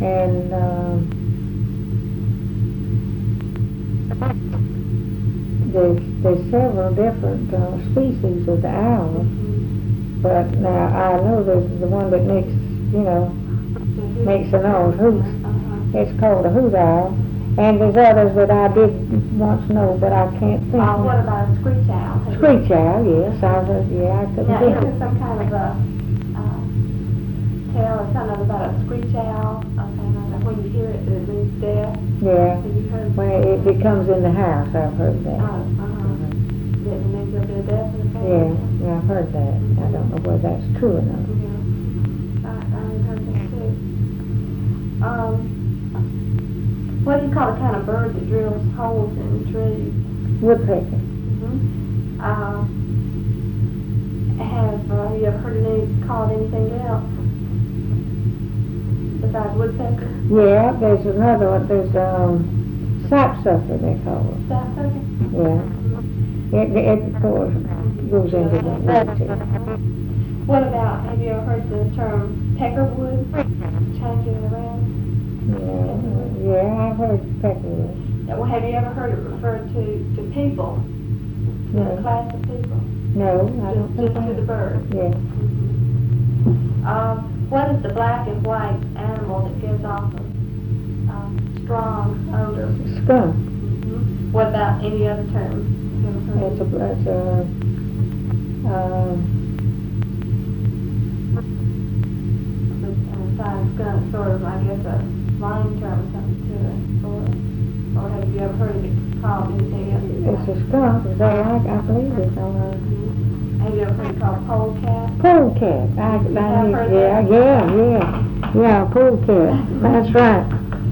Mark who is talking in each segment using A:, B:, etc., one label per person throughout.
A: And there's several different species of the owl, but now I know there's the one that makes a noise, hoots. It's called a hoot owl. And there's others that I did once know, but I can't think of.
B: What about a screech owl?
A: Screech owl, yes. I couldn't
B: Now,
A: think
B: is
A: of
B: there some kind of a tale or something about a screech owl? Okay, like when you hear it, it means death.
A: Yeah.
B: Have you heard
A: When it comes in the house, I've heard that.
B: That it means there'll be a death in the family?
A: Yeah, I've heard that. I don't know whether that's true or not.
B: Yeah. I heard that too. What do you call the kind of bird that drills holes in trees?
A: Woodpecker.
B: Have you ever heard it called anything else besides woodpecker?
A: Yeah, there's another one. There's sapsucker, they call it.
B: Sapsucker?
A: Yeah. It of course goes into that too.
B: What about, have you ever heard the term peckerwood? Changing it around?
A: Yeah, I've heard peckerwood.
B: Well, have you ever heard it referred to people? To
A: No.
B: a class of people?
A: No, I don't think
B: Just to the bird?
A: Yeah.
B: What is the black and white animal that gives off a strong odor?
A: Skunk.
B: What about any other term?
A: That's a
B: besides skunk, sort of, I guess, a slang term or something to it, or have you ever heard of it called anything else?
A: it's a skunk. Is that right? I believe it's on
B: Have you ever heard it called polecat?
A: polecat. Yeah, polecat. That's right.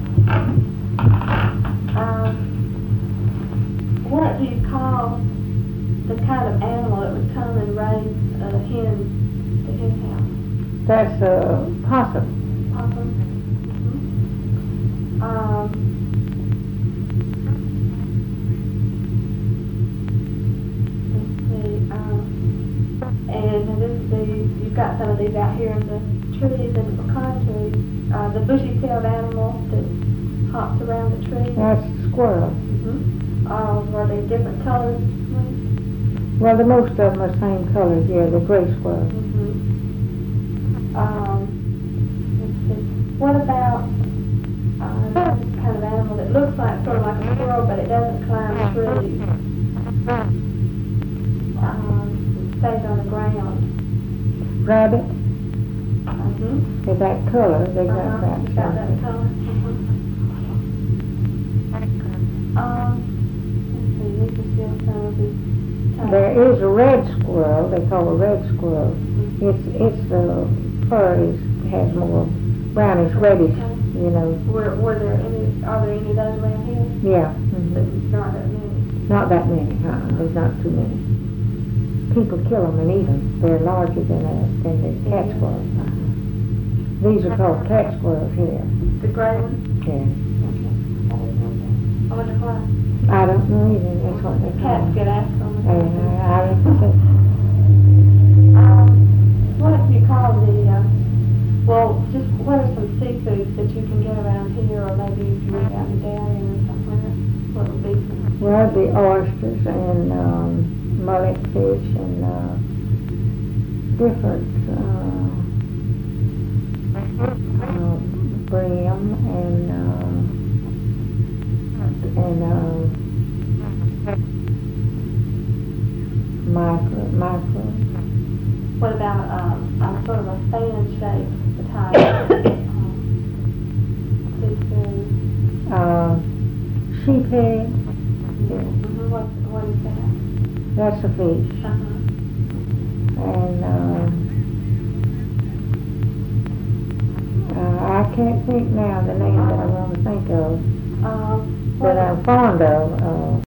B: What do you call the kind of animal that would come and raise a hen to hen house?
A: That's a possum.
B: Possum? Let's see, and you've got some of these out here in the trees, in the pecan trees. The bushy-tailed animal that hops around the tree.
A: That's a squirrel.
B: Are they different colors?
A: Well, the most of them are the same colors. Yeah, the gray squirrel.
B: Let's see. What about this kind of animal that looks like sort of like a squirrel, but it doesn't climb trees? Stays on the ground.
A: Rabbit. They're that color. They got that.
B: Got that color. Let's see. These are still some of these types.
A: There is a red squirrel. They call a red squirrel. Its fur has more brownish reddish. You know.
B: Are there any of those around here?
A: Yeah.
B: Not that many.
A: Not that many. There's not too many. People kill them and eat them. They're larger than the cat squirrels. These are called cat squirrels here.
B: The gray ones?
A: Yeah.
B: I wonder why.
A: I don't know either. That's what they call
B: Cats
A: them.
B: get after them.
A: I reckon so.
B: What do you call what are some seafoods that you can get around here, or maybe if you went out in Darien or somewhere? What would be some?
A: Well, the oysters and mullet fish and different brim and mackerel.
B: What about sort of a fan shape type seafood?
A: Sheephead.
B: What is that?
A: That's a fish. And I can't think now the name that I want to think of, that I'm fond of.